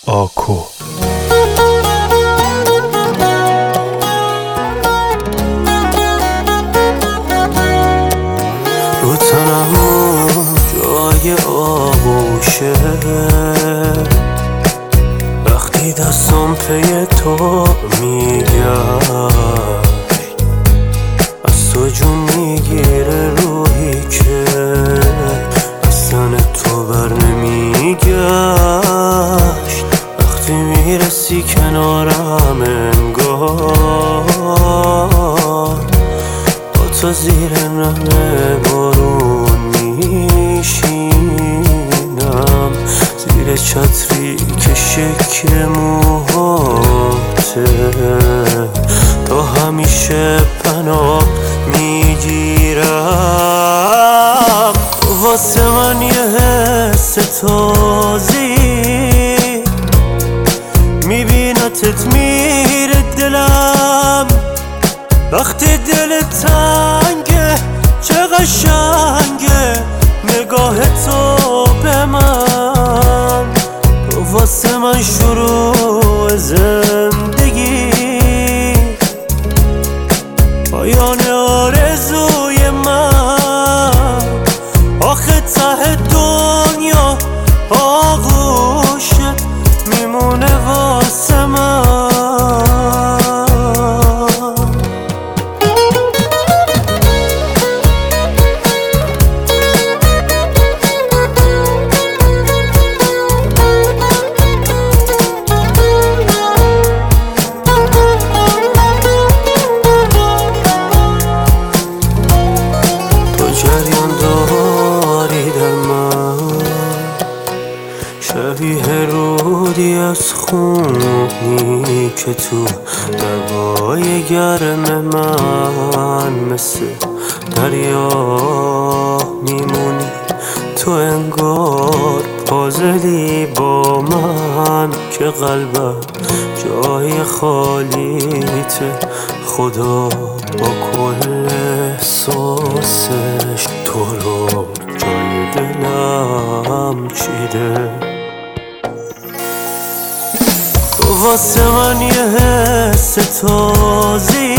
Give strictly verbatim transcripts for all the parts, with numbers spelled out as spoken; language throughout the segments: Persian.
آکو رو تنم جای آغوشه، وقتی دستم پی تو میگشت، از تو جون میگیره روحی که اصلا تو بر نمیگشت. وقتی میرسی کنارم انگار با تو زیر نم بارون میشینم، زیر چتری که شکل موهاته، تا همیشه پناه میگیرم. واسه من یه حس تازی میبینتت میره دلم، وقتی دل تنگه چه قشنگه نگاه تو به من. واسه من شروع زندگی، پایان آرزوی من، آخه ته دنیا آغوشت میمونه واسه من. جریان داری در من، شبیه رودی از خونی که تو دریای گرم من، مثل دریا میمونی تو، انگار پازلی با من که قلبم جای خالیته. خدا با کل احساسش تو رو جای دلم چیده. واسه من یه حس تازی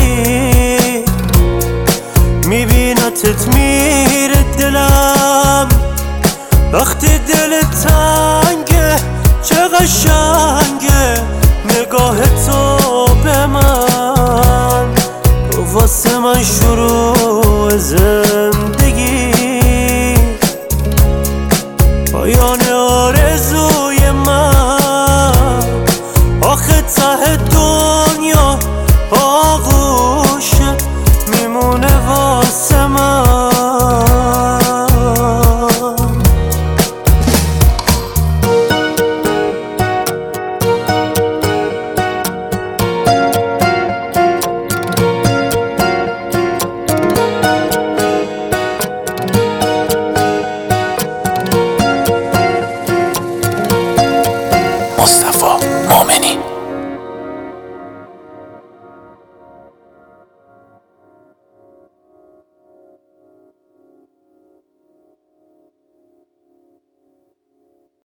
میبینتت میره دلم، وقتی دل تنگه چه قشنگ